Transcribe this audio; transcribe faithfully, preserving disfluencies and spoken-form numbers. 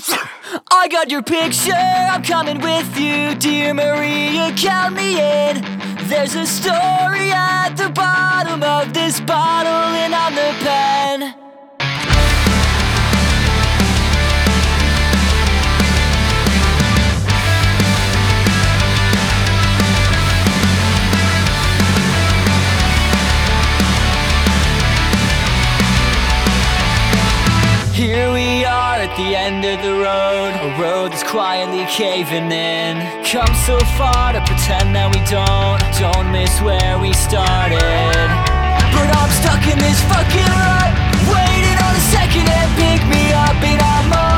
I got your picture, I'm coming with you. Dear Maria, count me in. There's a story at the bottom of this bottle, and I'm the pen. Here we are at the end of the road, a road that's quietly caving in. Come so far to pretend that we don't, don't miss where we started. But I'm stuck in this fucking rut, waiting on a second to pick me up, and I'm